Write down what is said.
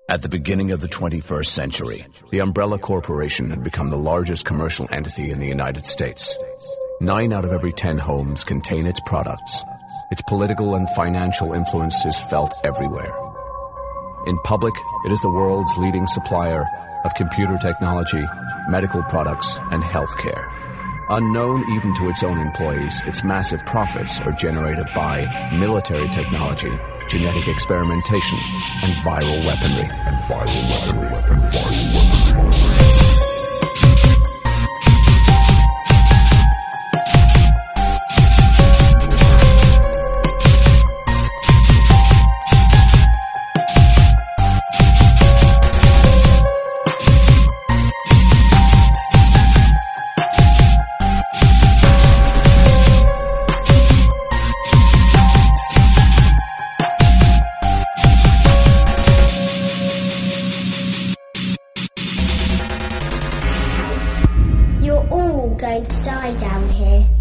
At the beginning of the 21st century, the Umbrella Corporation had become the largest commercial entity in the United States. 9 out of every 10 homes contain its products. Its political and financial influence is felt everywhere. In public, it is the world's leading supplier of computer technology, medical products, and healthcare. Unknown even to its own employees, its massive profits are generated by military technology, genetic experimentation, and viral weaponry. You're all going to die down here.